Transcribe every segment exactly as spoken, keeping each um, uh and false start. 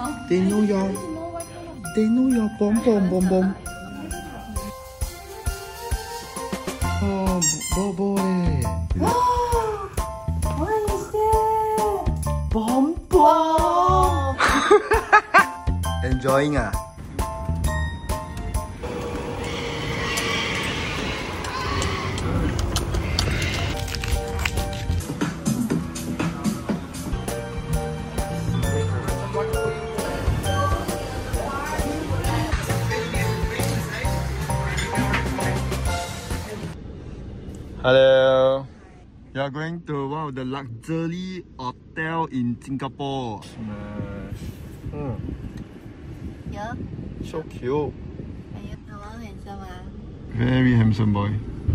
They know your, they know your bom bom bom bom. Oh, Bobo eh. What is that? Bom bom. Enjoying ah? Hello. You are going to one of the luxury hotel in Singapore. Smash. Hmm. Yeah. So cute. Hello, handsome ah. Very handsome boy.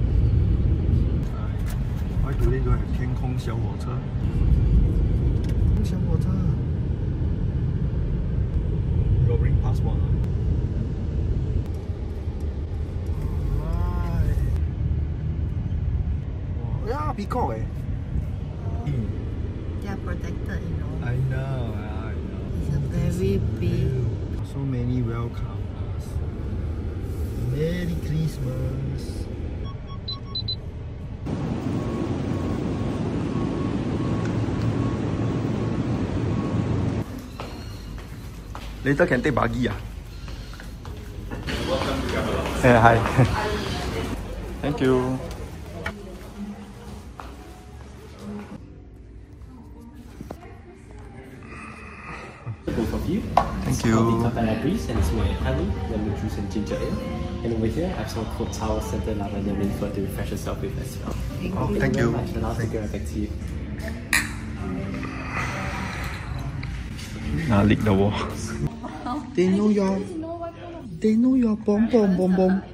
Why do they don't have 天空小火车？小火车。You bring passport. Yeah, peacock eh. They are protected, you know. I know, I know. It's a very big. So many welcome us. Merry Christmas. Later can take buggy ah. Welcome to Gamelot. Yeah, hi. Thank you. Both of you. Thank you. I'll be Capella Breeze and it's made with honey, lemon juice and ginger ale. And over here I have some cold sour scented lavender mint for to refresh yourself with as well. Thank Oh, you. thank you. Very much, and I'll take it back to you. Now lick the wall. They know your, they know your bom bom bom bom.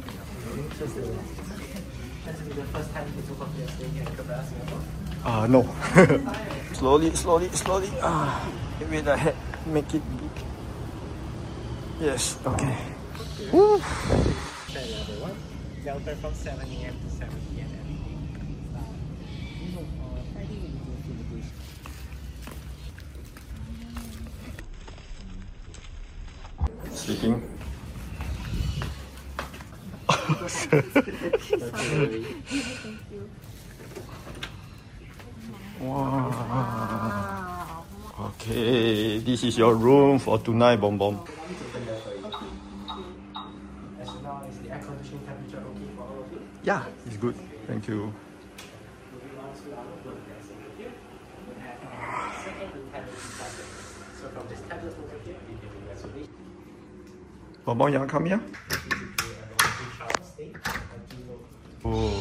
Ah uh, no. Slowly, slowly, slowly. Ah, with the head, make it big. Yes. Okay. Woo. Delta from seven A M to seven P M Sleeping. Wow. Okay, this is your room for tonight, Bom Bom. As of now, is the air conditioning temperature okay for all of you? Yeah, it's good. Thank you. So from this tablet over here, you can do reservation. Bom Bom, you want to come here? Oh.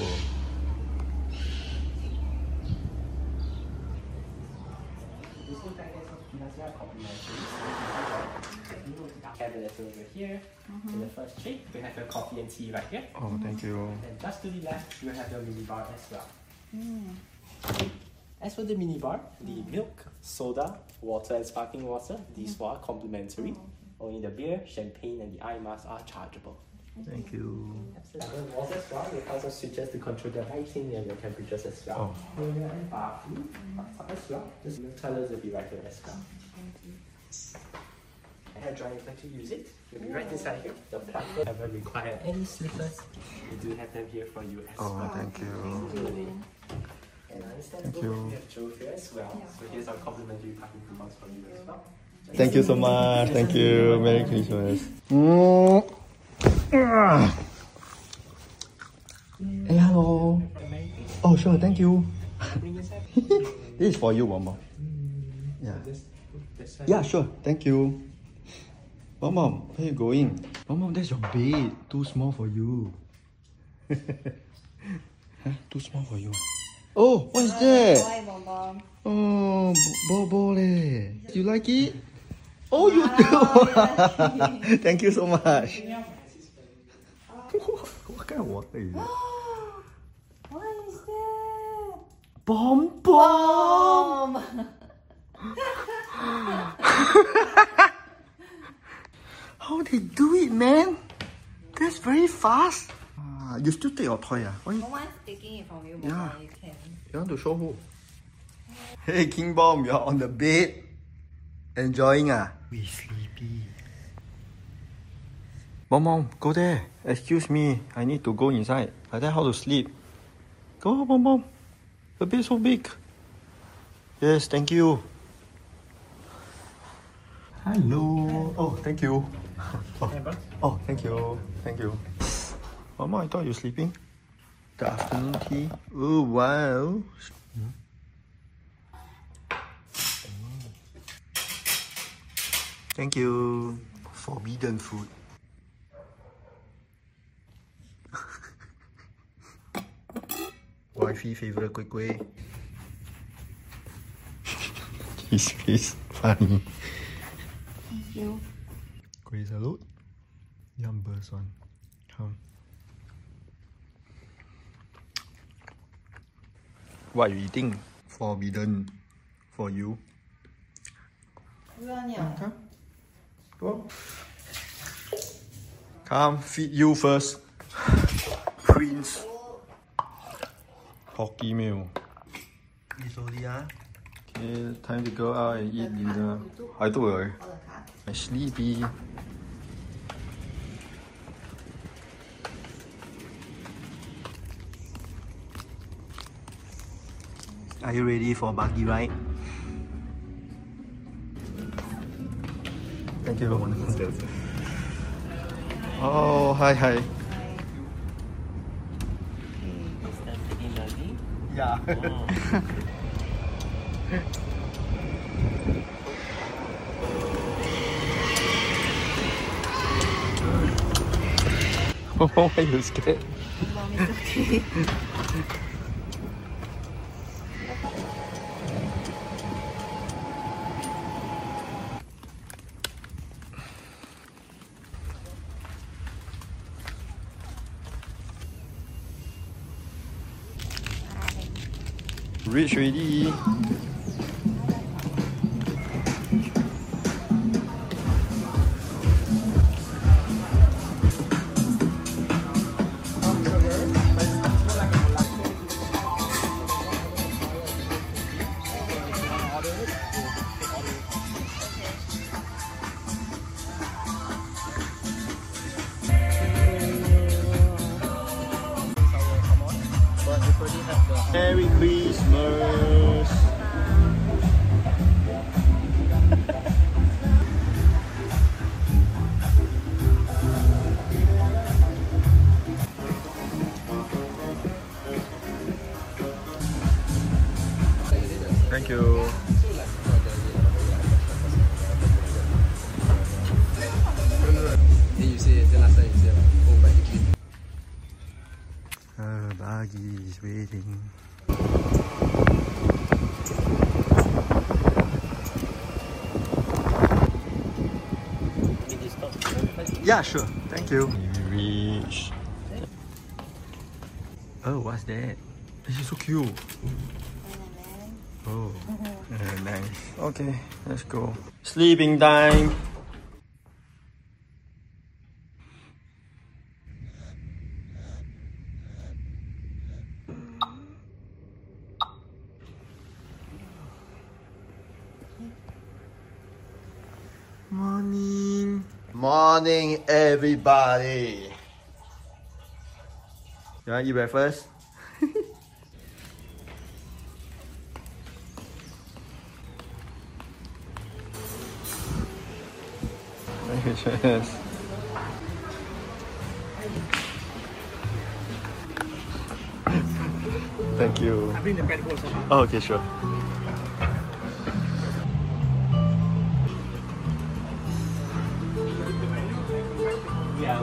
Cabinet over here. Mm-hmm. In the first tray, we have your coffee and tea right here. Oh, thank you. And just to the left, you have your mini bar as well. Mm. As for the mini bar, the milk, soda, water and sparkling water, these four are complimentary. Mm. Only the beer, champagne and the eye mask are chargeable. Thank you. Absolutely. And walls as well, we have some switches to control the lighting and your temperatures as well. Oh. And bathroom as well. Just the toilets will be right here as well. Hair dryer, if you like to use it, you'll be right inside here. The plug will never require any slippers. We do have them here for you as Oh, well. thank you. And I understand Thank both you. of you have drove here as well. So here's our complimentary parking coupons for you as well. Thank you so much. Thank you. Merry Christmas. Mm. Hey, hello. Oh, sure. Thank you. This is for you, Mom. Yeah. Yeah, sure. Thank you. Mom, Mom, where are you going? Mom, Mom, that's your bed. Too small for you. Huh? Too small for you. Oh, what is that? Why, Bom Bom? Oh, Bobo leh. You like it? Oh, you do. Thank you so much. What kind of water is it? What is that? Bom Bom. How they do it, man? That's very fast. Uh, you still take your toy, ah? Why? No one's taking it from you, Bom Yeah. Bom. You can. You want to show who? Hey, King Bomb, you're on the bed. Enjoying ah? We sleepy. Mom, mom, go there. Excuse me, I need to go inside. Like that, how to sleep? Go, mom, mom. The bed so big. Yes, thank you. Hello. Oh, thank you. Oh, oh thank you. Thank you. Mama, I thought you were sleeping. The afternoon tea. Oh, wow. Thank you. Forbidden food. Wifey favorite kuih kuih. His face funny. Thank you. Kuih salute. Yum burst one. Come. What are you eating? Forbidden for you. Come. Go. Come, feed you first. Prince. Hockey meal. It's already ah. Okay, time to go out and eat dinner. I do it. I'm sleepy. Are you ready for buggy ride? Thank you. Oh, hi, hi. Yeah. Oh, why are you scared? Mom, it's okay. Reach already. Merry Christmas. Thank you. Then you say, the last time you say, oh, but you keep. Uh, buggy is waiting. Yeah, sure. Thank you. We reach. Oh, what's that? This is so cute. Oh, uh, nice. Okay, let's go. Sleeping time. Morning. Morning, everybody. You want to eat breakfast? Yes. Thank you. I bring the pet also. Oh, okay, sure. Yeah,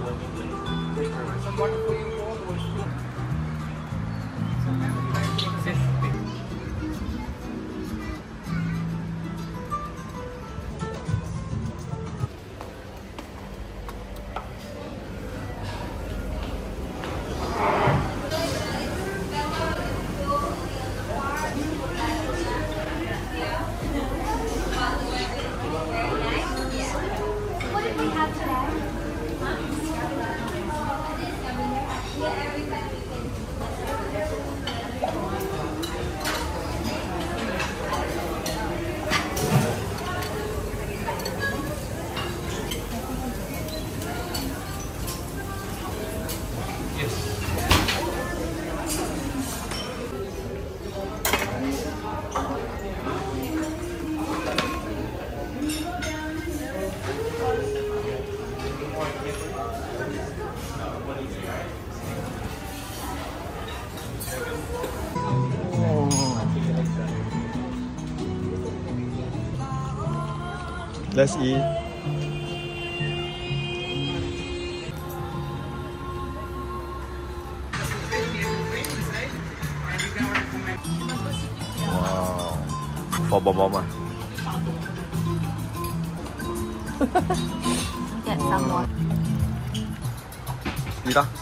Let's eat. Wow. For Bomb Bomb. Get some more. Eat lah.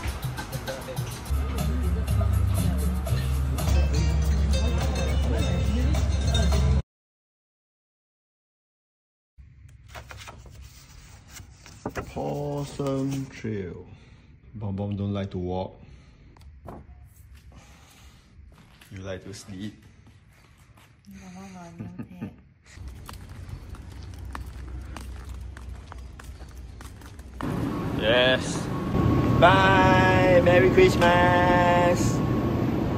Possum Trail. Bomb Bomb don't like to walk. You like to sleep. Yes. Bye. Merry Christmas.